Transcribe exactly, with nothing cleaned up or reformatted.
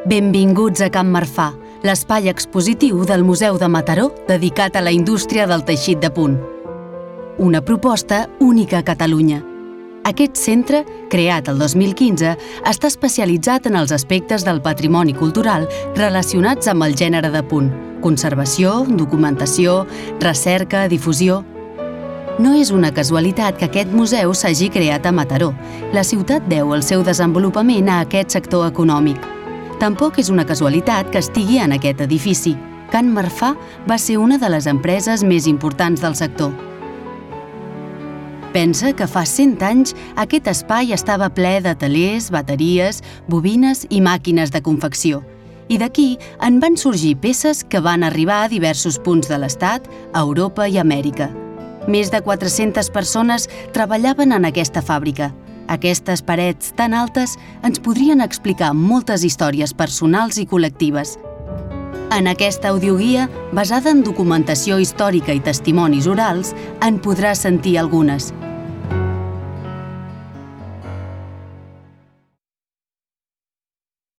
Benvinguts a Can Marfà, l'espai expositiu del Museu de Mataró dedicat a la indústria del teixit de punt. Una proposta única a Catalunya. Aquest centre, creat el dos mil quinze, està especialitzat en els aspectes del patrimoni cultural relacionats amb el gènere de punt, conservació, documentació, recerca, difusió. No és una casualitat que aquest museu s'hagi creat a Mataró. La ciutat deu el seu desenvolupament a aquest sector econòmic. Tampoc és una casualitat que estigui en aquest edifici. Can Marfà va ser una de les empreses més importants del sector. Pensa que fa cent anys aquest espai estava ple de telers, bateries, bobines i màquines de confecció. I d'aquí en van sorgir peces que van arribar a diversos punts de l'Estat, a Europa i Amèrica. Més de quatre-centes persones treballaven en aquesta fàbrica. Aquestes parets tan altes ens podrien explicar moltes històries personals i col·lectives. En aquesta audioguia, basada en documentació històrica i testimonis orals, en podràs sentir algunes.